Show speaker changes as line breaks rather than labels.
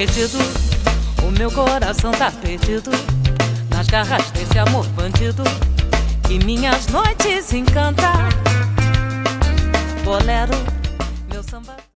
perdido, o meu coração tá perdido nas garras desse amor bandido que minhas noites encanta. Bolero, meu samba.